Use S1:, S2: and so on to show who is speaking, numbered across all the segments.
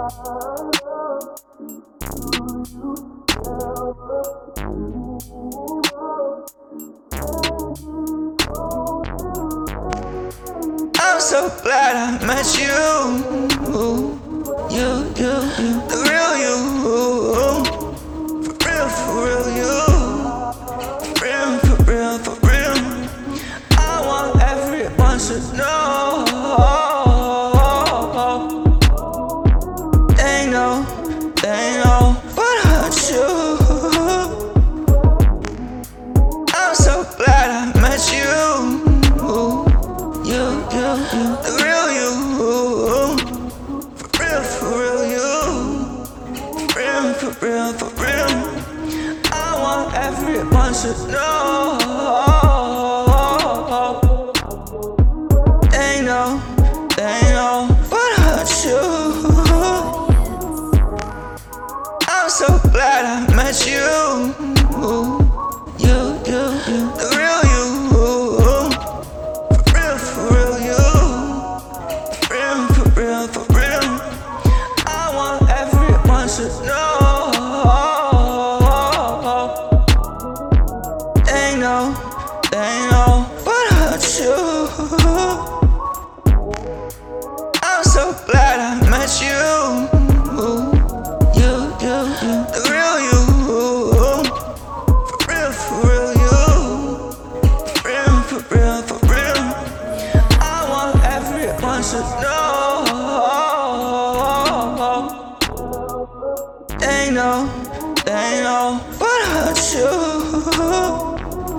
S1: I'm so glad I met you. You, the real you. For real, you. For real. I want everyone to know. They know what hurt you. I'm so glad I met you. You, the real you. For real, you. For real. I want everyone to know. They know what hurt you. I'm so glad I met you. You, the real you. For real, you. For real. I want everyone to know. They know what hurt you. I'm so glad I met you. You, the real you. For real, you. For real. I want everyone to know. They know what hurt you.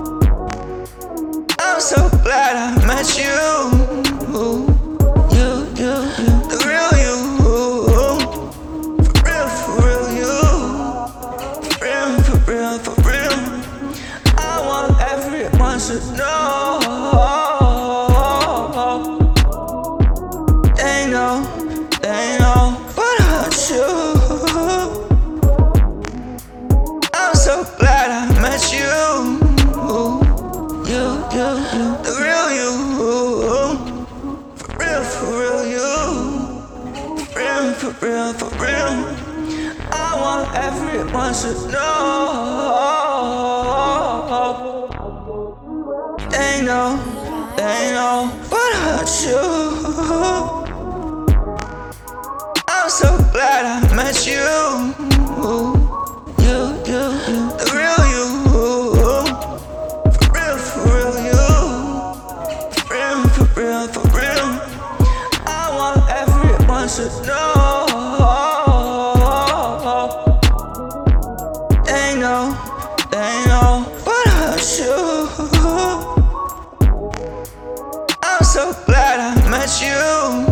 S1: I'm so glad I met you. You, the real you. For real, you. For real. I want everyone to know. They know what hurt you. I'm so glad I met you. You, the real you. For real, you. For real. I want everyone to know. They know what hurt you. I'm so glad I met you. You, the real you. For real, you. For real. I want everyone to know. They know what hurt you. I'm so glad I met you.